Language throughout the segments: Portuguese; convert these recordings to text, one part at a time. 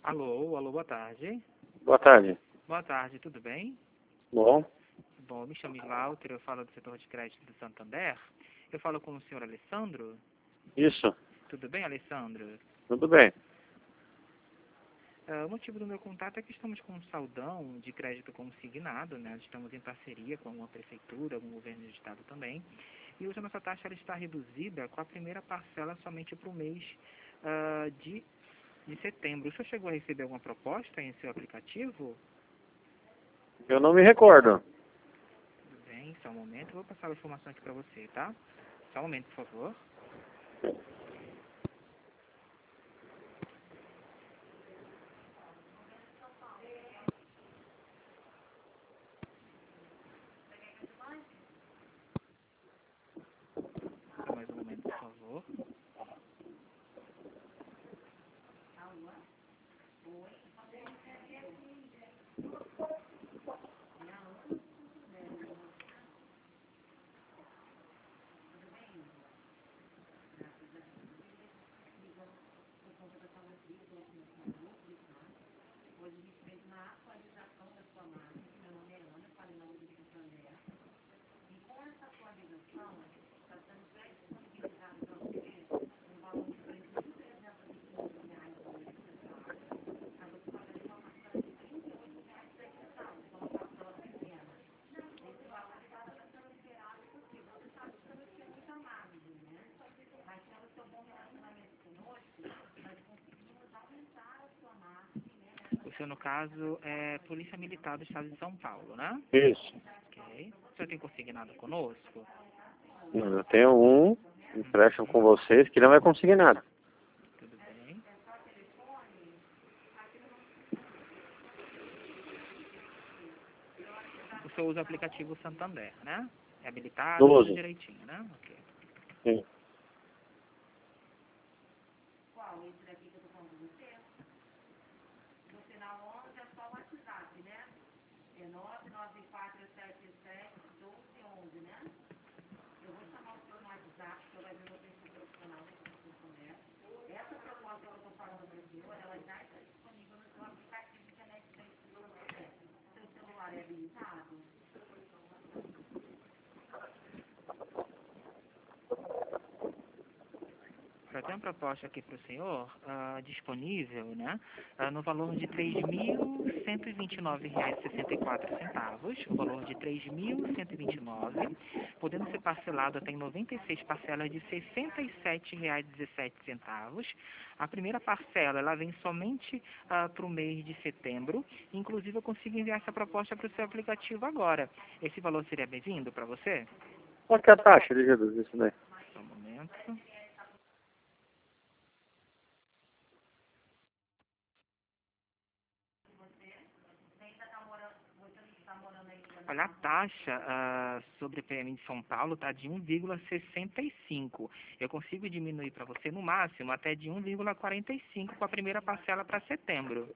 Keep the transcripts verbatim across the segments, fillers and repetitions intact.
Alô, alô, boa tarde. Boa tarde. Boa tarde, tudo bem? Bom, Bom, me chamo Slaughter, eu falo do setor de crédito do Santander. Eu falo com o senhor Alessandro. isso. Tudo bem, Alessandro? Tudo bem. Ah, o motivo do meu contato é que estamos com um saldão de crédito consignado, né? Estamos em parceria com uma prefeitura, com o governo do estado também. E hoje a nossa taxa ela está reduzida com a primeira parcela somente para o mês ah, de, de setembro. O senhor chegou a receber alguma proposta em seu aplicativo? Eu não me recordo. Tudo bem, só um momento. Eu vou passar a informação aqui para você, tá? Só um momento, por favor. Só mais um momento, por favor. O senhor, no caso, é Polícia Militar do Estado de São Paulo, né? Isso. Ok. O senhor tem consignado conosco? Eu tenho um empréstimo com vocês que não vai conseguir nada. Tudo bem. O senhor usa o aplicativo Santander, né? É habilitado, tudo Uso. direitinho, né? Ok. Sim. Eu tenho uma proposta aqui para o senhor, ah, disponível, né, ah, no valor de três mil cento e vinte e nove reais e sessenta e quatro centavos, o valor de três mil cento e vinte e nove, podendo ser parcelado até em noventa e seis parcelas de sessenta e sete reais e dezessete centavos. A primeira parcela, ela vem somente ah, para o mês de setembro, inclusive eu consigo enviar essa proposta para o seu aplicativo agora. Esse valor seria bem-vindo para você? Qual que é a taxa de reduzir isso daí? Só um momento. Olha, a taxa ah, sobre P M de São Paulo está de um vírgula sessenta e cinco. Eu consigo diminuir para você no máximo até de um vírgula quarenta e cinco com a primeira parcela para setembro.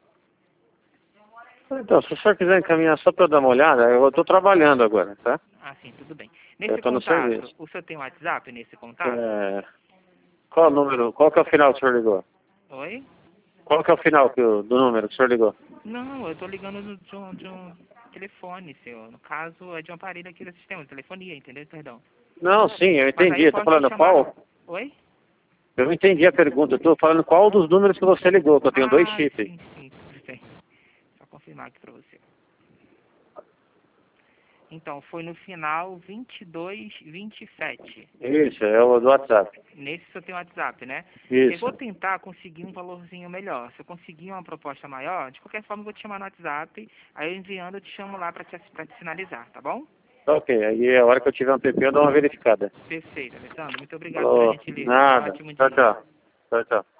Então, se o senhor quiser encaminhar só para eu dar uma olhada, eu estou trabalhando agora, tá? Ah, sim, tudo bem. Eu Nesse estou no contato, serviço. o senhor tem um WhatsApp nesse contato? É... Qual o número? Qual que é o final que o senhor ligou? Oi? Qual que é o final que o- do número que o senhor ligou? Não, eu estou ligando do- de um, de um telefone, senhor. No caso, é de um aparelho aqui do sistema, de telefonia, entendeu? Perdão. Não, sim, eu Mas aí entendi. eu Estou posso te falando chamar no... qual? Oi? Eu entendi a pergunta. Estou falando qual dos números que você ligou, que eu tenho dois Ah, chifres. sim, sim, tudo bem. Só confirmar aqui para você. Então, foi no final vinte e dois, vinte e sete. Isso, é o do WhatsApp. Nesse seu tem WhatsApp, né? Eu Isso. vou tentar conseguir um valorzinho melhor. Se eu conseguir uma proposta maior, de qualquer forma eu vou te chamar no WhatsApp. Aí eu enviando, eu te chamo lá para te, pra te sinalizar, tá bom? Ok, aí a hora que eu tiver um tempinho eu dou uma verificada. Perfeito, Alessandro. Muito obrigado pela Falou. gentileza. Tenha um Nada. ótimo Tchau, dia. tchau. Tchau, tchau.